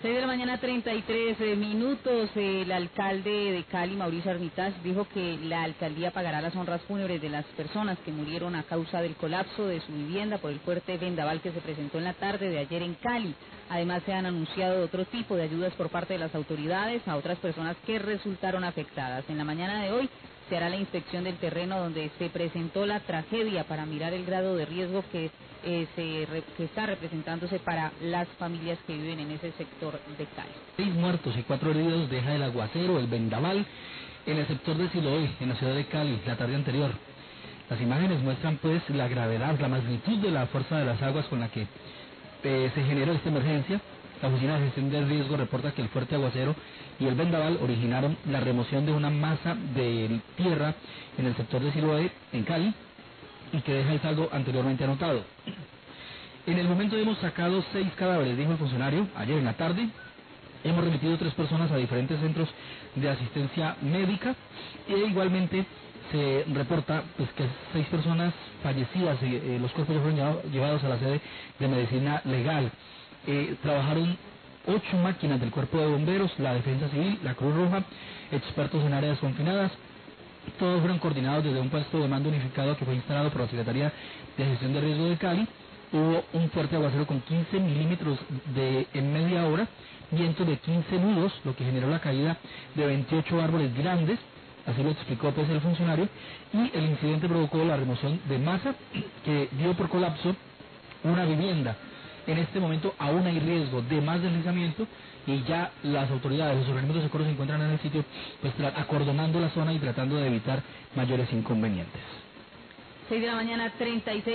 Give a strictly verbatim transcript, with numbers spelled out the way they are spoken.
seis de la mañana, treinta y tres eh, minutos. El alcalde de Cali, Mauricio Armitage, dijo que la alcaldía pagará las honras fúnebres de las personas que murieron a causa del colapso de su vivienda por el fuerte vendaval que se presentó en la tarde de ayer en Cali. Además, se han anunciado otro tipo de ayudas por parte de las autoridades a otras personas que resultaron afectadas. En la mañana de hoy se hará la inspección del terreno donde se presentó la tragedia para mirar el grado de riesgo que, eh, se re, que está representándose para las familias que viven en ese sector de Cali. Seis muertos y cuatro heridos deja el aguacero, el vendaval, en el sector de Siloé, en la ciudad de Cali, la tarde anterior. Las imágenes muestran pues la gravedad, la magnitud de la fuerza de las aguas con la que eh, se generó esta emergencia. La Oficina de Gestión del Riesgo reporta que el fuerte aguacero y el vendaval originaron la remoción de una masa de tierra en el sector de Siloé, en Cali, y que deja el saldo anteriormente anotado. En el momento hemos sacado seis cadáveres, dijo el funcionario, ayer en la tarde. Hemos remitido tres personas a diferentes centros de asistencia médica e igualmente se reporta pues que seis personas fallecidas, eh, los cuerpos ya fueron llevado, llevados a la sede de medicina legal. Eh, trabajaron ocho máquinas del cuerpo de bomberos, la defensa civil, la Cruz Roja, expertos en áreas confinadas. Todos fueron coordinados desde un puesto de mando unificado que fue instalado por la Secretaría de Gestión de Riesgo de Cali. Hubo un fuerte aguacero con quince milímetros de, en media hora, vientos de quince nudos, lo que generó la caída de veintiocho árboles grandes, así lo explicó pues el funcionario, y el incidente provocó la remoción de masa que dio por colapso una vivienda. En este momento aún hay riesgo de más deslizamiento y ya las autoridades, los organismos de socorro se encuentran en el sitio pues acordonando la zona y tratando de evitar mayores inconvenientes. seis de la mañana, treinta y seis